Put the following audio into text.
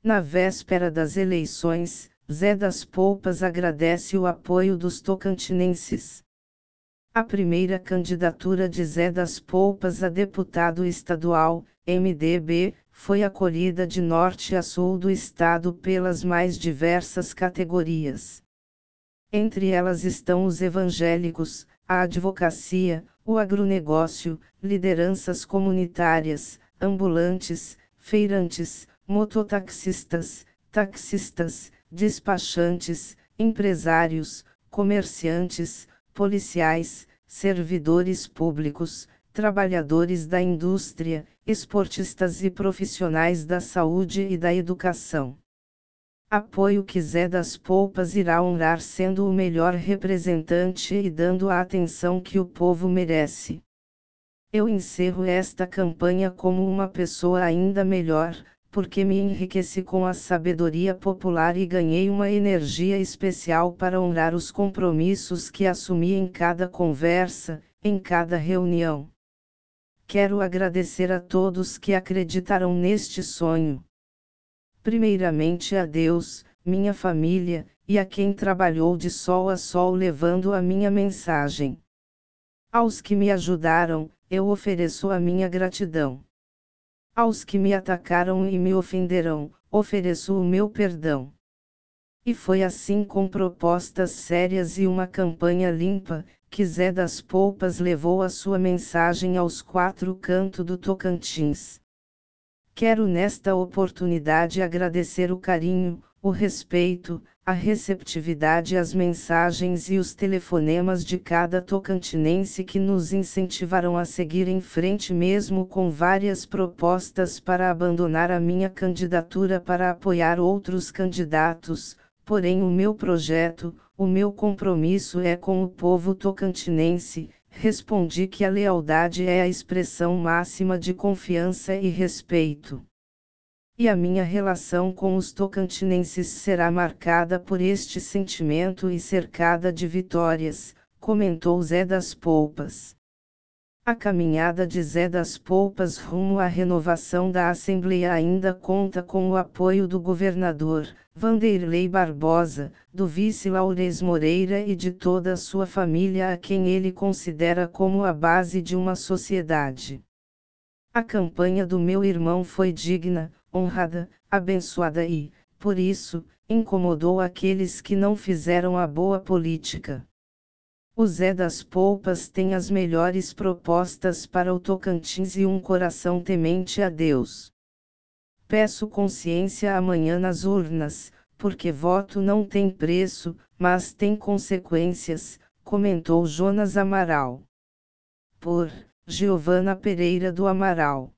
Na véspera das eleições, Zé das Poupas agradece o apoio dos tocantinenses. A primeira candidatura de Zé das Poupas a deputado estadual, MDB, foi acolhida de norte a sul do estado pelas mais diversas categorias. Entre elas estão os evangélicos, a advocacia, o agronegócio, lideranças comunitárias, ambulantes, feirantes, mototaxistas, taxistas, despachantes, empresários, comerciantes, policiais, servidores públicos, trabalhadores da indústria, esportistas e profissionais da saúde e da educação. Apoio que Zé das Poupas irá honrar sendo o melhor representante e dando a atenção que o povo merece. Eu encerro esta campanha como uma pessoa ainda melhor, porque me enriqueci com a sabedoria popular e ganhei uma energia especial para honrar os compromissos que assumi em cada conversa, em cada reunião. Quero agradecer a todos que acreditaram neste sonho. Primeiramente a Deus, minha família, e a quem trabalhou de sol a sol levando a minha mensagem. Aos que me ajudaram, eu ofereço a minha gratidão. Aos que me atacaram e me ofenderão, ofereço o meu perdão. E foi assim com propostas sérias e uma campanha limpa, que Zé das Poupas levou a sua mensagem aos quatro cantos do Tocantins. Quero nesta oportunidade agradecer o carinho, o respeito, a receptividade às mensagens e os telefonemas de cada tocantinense que nos incentivaram a seguir em frente mesmo com várias propostas para abandonar a minha candidatura para apoiar outros candidatos, porém o meu projeto, o meu compromisso é com o povo tocantinense. Respondi que a lealdade é a expressão máxima de confiança e respeito. E a minha relação com os tocantinenses será marcada por este sentimento e cercada de vitórias, comentou Zé das Poupas. A caminhada de Zé das Poupas rumo à renovação da Assembleia ainda conta com o apoio do governador, Vanderlei Barbosa, do vice Laures Moreira e de toda a sua família a quem ele considera como a base de uma sociedade. A campanha do meu irmão foi digna, honrada, abençoada e, por isso, incomodou aqueles que não fizeram a boa política. O Zé das Poupas tem as melhores propostas para o Tocantins e um coração temente a Deus. Peço consciência amanhã nas urnas, porque voto não tem preço, mas tem consequências, comentou Jonas Amaral. Por Giovana Pereira do Amaral.